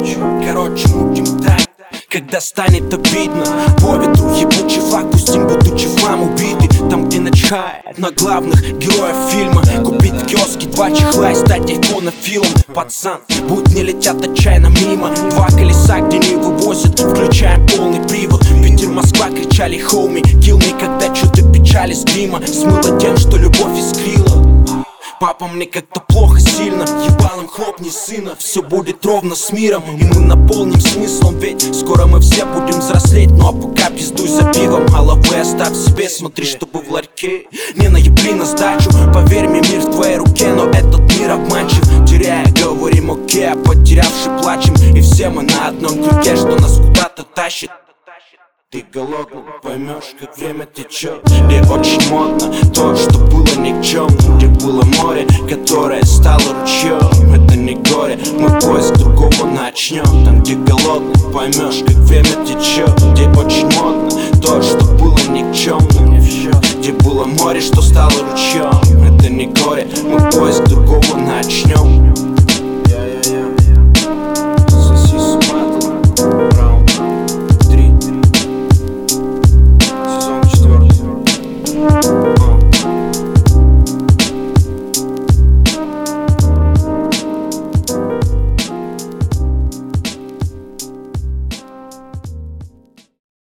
Короче, мутим так, когда станет обидно. По ветру ебучий флаг пустим, будучи в хлам убиты. Там, где начхает на главных героев фильма. Купить в киоске 2 чехла и стать айфонофилом. Пацан, будни летят отчаянно мимо. 2 колеса, где не вывозят, включаем полный привод. Питер, Москва кричали хоуми, kill me, когда чудо печали с грима. Смыло тем, что любовь искрила. Папа, мне как-то плохо сильно, ебалом хлопни сына. Все будет ровно с миром, и мы наполним смыслом. Ведь скоро мы все будем взрослеть. Ну а пока пиздуй за пивом, головы оставь себе. Смотри, чтобы в ларьке не наебли на сдачу. Поверь мне, мир в твоей руке, но этот мир обманчив. Теряя, говорим окей, а потерявши плачем. И все мы на одном крюке, что нас куда-то тащит. Ты голодный, поймешь, как время течет. Где очень модно то, что было никчемным. Где было море, которое стало ручьем. Это не горе, мы поиск другого начнем. Там, где голодный, поймешь, как время течет. Где очень модно то, что было никчемным. Где было море, что стало ручьем. Это не горе, мы поиск другого начнем.